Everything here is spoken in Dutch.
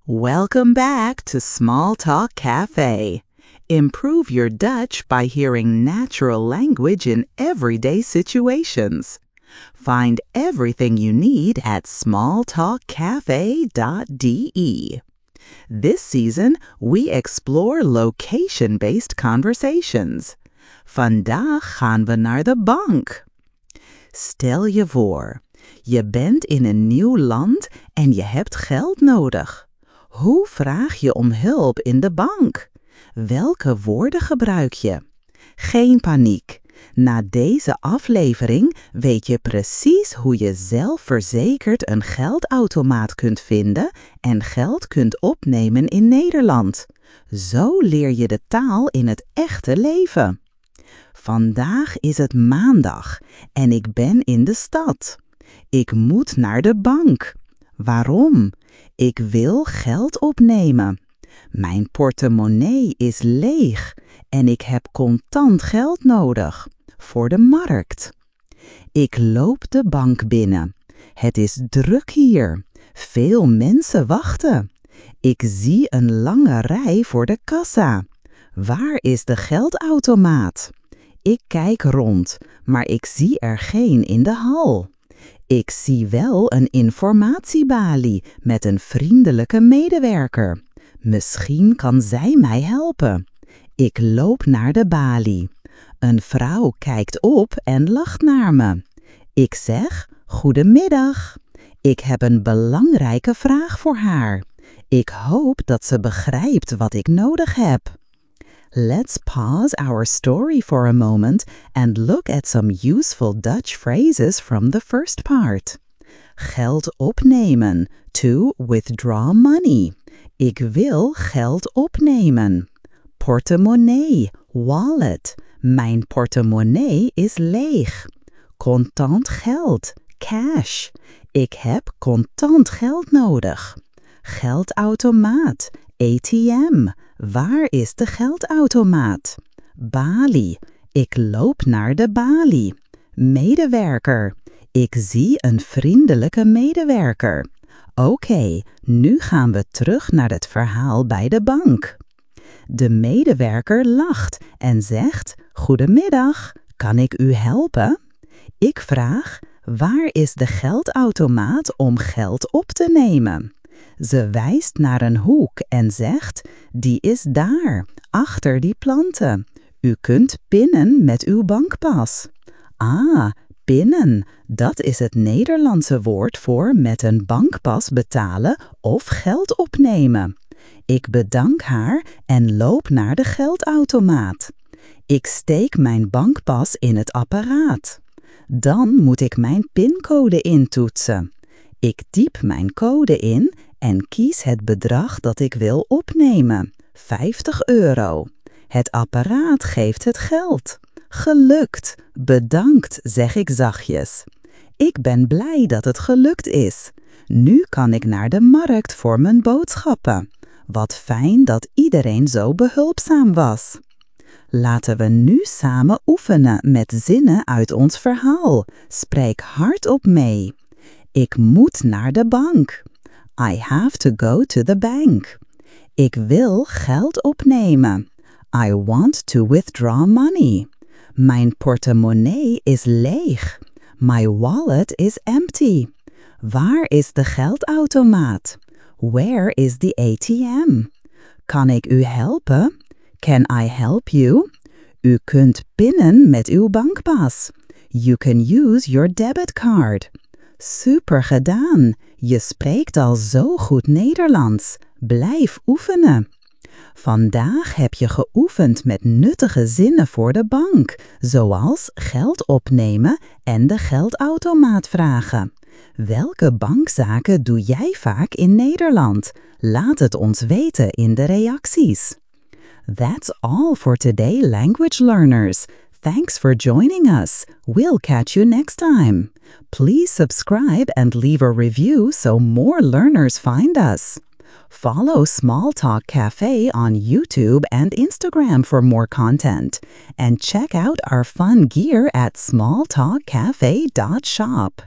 Welcome back to Small Talk Cafe. Improve your Dutch by hearing natural language in everyday situations. Find everything you need at smalltalkcafe.de. This season, we explore location-based conversations. Vandaag gaan we naar de bank. Stel je voor, je bent in een nieuw land en je hebt geld nodig. Hoe vraag je om hulp in de bank? Welke woorden gebruik je? Geen paniek. Na deze aflevering weet je precies hoe je zelfverzekerd een geldautomaat kunt vinden en geld kunt opnemen in Nederland. Zo leer je de taal in het echte leven. Vandaag is het maandag en ik ben in de stad. Ik moet naar de bank. Waarom? Ik wil geld opnemen. Mijn portemonnee is leeg en ik heb contant geld nodig voor de markt. Ik loop de bank binnen. Het is druk hier. Veel mensen wachten. Ik zie een lange rij voor de kassa. Waar is de geldautomaat? Ik kijk rond, maar ik zie er geen in de hal. Ik zie wel een informatiebalie met een vriendelijke medewerker. Misschien kan zij mij helpen. Ik loop naar de balie. Een vrouw kijkt op en lacht naar me. Ik zeg, goedemiddag. Ik heb een belangrijke vraag voor haar. Ik hoop dat ze begrijpt wat ik nodig heb. Let's pause our story for a moment and look at some useful Dutch phrases from the first part. Geld opnemen, to withdraw money. Ik wil geld opnemen. Portemonnee, wallet. Mijn portemonnee is leeg. Contant geld, cash. Ik heb contant geld nodig. Geldautomaat, ATM. Waar is de geldautomaat? Balie. Ik loop naar de balie. Medewerker. Ik zie een vriendelijke medewerker. Oké, nu gaan we terug naar het verhaal bij de bank. De medewerker lacht en zegt, goedemiddag, kan ik u helpen? Ik vraag, waar is de geldautomaat om geld op te nemen? Ze wijst naar een hoek en zegt, die is daar, achter die planten. U kunt pinnen met uw bankpas. Ah, pinnen, dat is het Nederlandse woord voor met een bankpas betalen of geld opnemen. Ik bedank haar en loop naar de geldautomaat. Ik steek mijn bankpas in het apparaat. Dan moet ik mijn pincode intoetsen. Ik typ mijn code in en kies het bedrag dat ik wil opnemen, €50. Het apparaat geeft het geld. Gelukt, bedankt, zeg ik zachtjes. Ik ben blij dat het gelukt is. Nu kan ik naar de markt voor mijn boodschappen. Wat fijn dat iedereen zo behulpzaam was. Laten we nu samen oefenen met zinnen uit ons verhaal. Spreek hardop mee. Ik moet naar de bank. I have to go to the bank. Ik wil geld opnemen. I want to withdraw money. Mijn portemonnee is leeg. My wallet is empty. Waar is de geldautomaat? Where is the ATM? Kan ik u helpen? Can I help you? U kunt pinnen met uw bankpas. You can use your debit card. Super gedaan. Je spreekt al zo goed Nederlands. Blijf oefenen. Vandaag heb je geoefend met nuttige zinnen voor de bank, zoals geld opnemen en de geldautomaat vragen. Welke bankzaken doe jij vaak in Nederland? Laat het ons weten in de reacties. That's all for today, language learners. Thanks for joining us. We'll catch you next time. Please subscribe and leave a review so more learners find us. Follow Small Talk Cafe on YouTube and Instagram for more content. And check out our fun gear at smalltalkcafe.shop.